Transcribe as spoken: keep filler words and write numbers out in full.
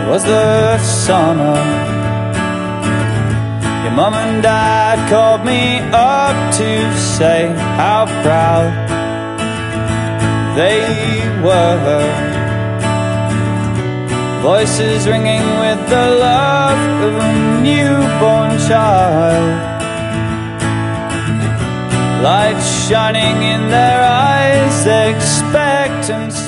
was the summer. Your mum and dad called me up to say how proud they were. Voices ringing with the love of a newborn child, lights shining in their eyes, expectancy.